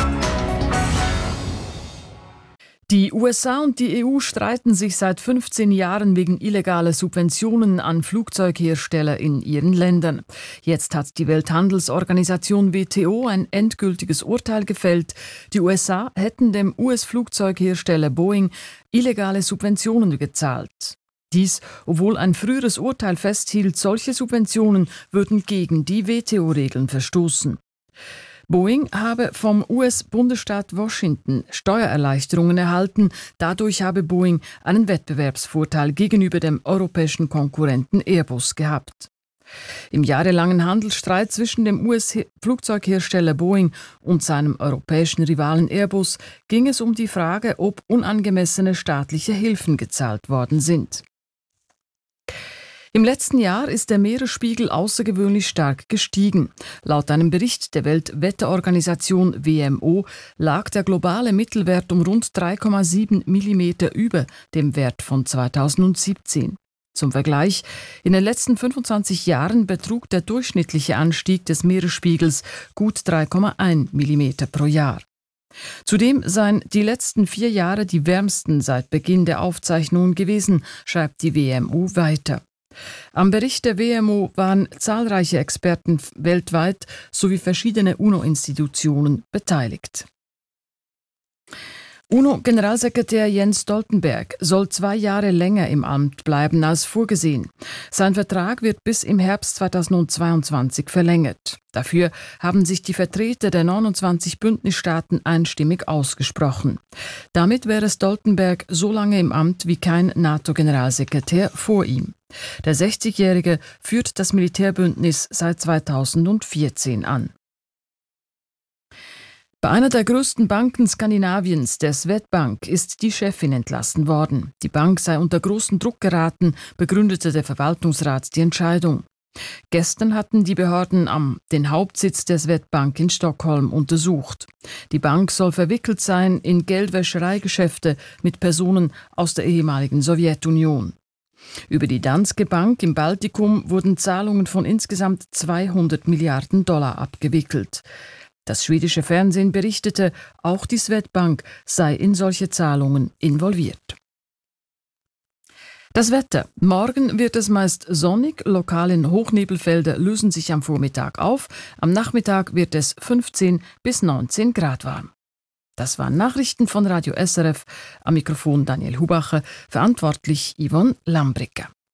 Die USA und die EU streiten sich seit 15 Jahren wegen illegaler Subventionen an Flugzeughersteller in ihren Ländern. Jetzt hat die Welthandelsorganisation WTO ein endgültiges Urteil gefällt. Die USA hätten dem US-Flugzeughersteller Boeing illegale Subventionen gezahlt. Dies, obwohl ein früheres Urteil festhielt, solche Subventionen würden gegen die WTO-Regeln verstoßen. Boeing habe vom US-Bundesstaat Washington Steuererleichterungen erhalten. Dadurch habe Boeing einen Wettbewerbsvorteil gegenüber dem europäischen Konkurrenten Airbus gehabt. Im jahrelangen Handelsstreit zwischen dem US-Flugzeughersteller Boeing und seinem europäischen Rivalen Airbus ging es um die Frage, ob unangemessene staatliche Hilfen gezahlt worden sind. Im letzten Jahr ist der Meeresspiegel außergewöhnlich stark gestiegen. Laut einem Bericht der Weltwetterorganisation WMO lag der globale Mittelwert um rund 3,7 mm über dem Wert von 2017. Zum Vergleich, in den letzten 25 Jahren betrug der durchschnittliche Anstieg des Meeresspiegels gut 3,1 mm pro Jahr. Zudem seien die letzten 4 Jahre die wärmsten seit Beginn der Aufzeichnungen gewesen, schreibt die WMO weiter. Am Bericht der WMO waren zahlreiche Experten weltweit sowie verschiedene UNO-Institutionen beteiligt. UNO-Generalsekretär Jens Stoltenberg soll 2 Jahre länger im Amt bleiben als vorgesehen. Sein Vertrag wird bis im Herbst 2022 verlängert. Dafür haben sich die Vertreter der 29 Bündnisstaaten einstimmig ausgesprochen. Damit wäre Stoltenberg so lange im Amt wie kein NATO-Generalsekretär vor ihm. Der 60-Jährige führt das Militärbündnis seit 2014 an. Bei einer der größten Banken Skandinaviens, der Swedbank, ist die Chefin entlassen worden. Die Bank sei unter großen Druck geraten, begründete der Verwaltungsrat die Entscheidung. Gestern hatten die Behörden den Hauptsitz der Swedbank in Stockholm untersucht. Die Bank soll verwickelt sein in Geldwäschereigeschäfte mit Personen aus der ehemaligen Sowjetunion. Über die Danske Bank im Baltikum wurden Zahlungen von insgesamt 200 Milliarden Dollar abgewickelt. Das schwedische Fernsehen berichtete, auch die Swedbank sei in solche Zahlungen involviert. Das Wetter. Morgen wird es meist sonnig, lokale Hochnebelfelder lösen sich am Vormittag auf. Am Nachmittag wird es 15 bis 19 Grad warm. Das waren Nachrichten von Radio SRF. Am Mikrofon Daniel Hubacher, verantwortlich Yvonne Lambricka.